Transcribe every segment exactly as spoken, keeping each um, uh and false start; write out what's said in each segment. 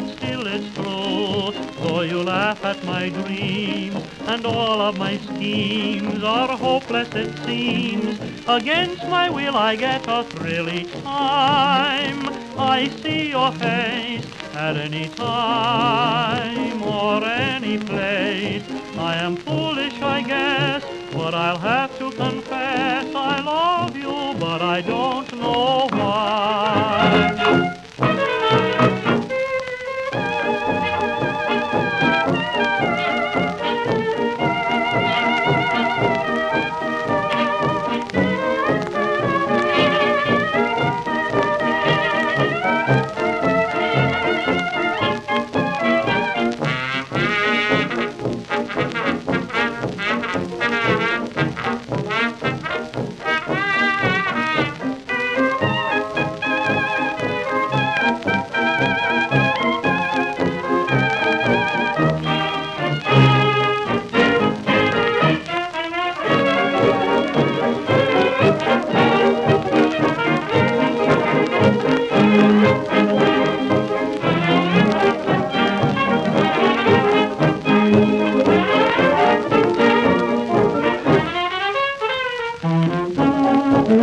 still it's true. Though you laugh at my dreams, and all of my schemes are hopeless it seems, against my will I get a thrill each time I see your face at any time or any place. I am foolish, I guess, but I'll have to confess I love you, but I don't know why.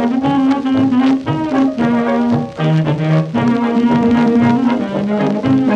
Thank you.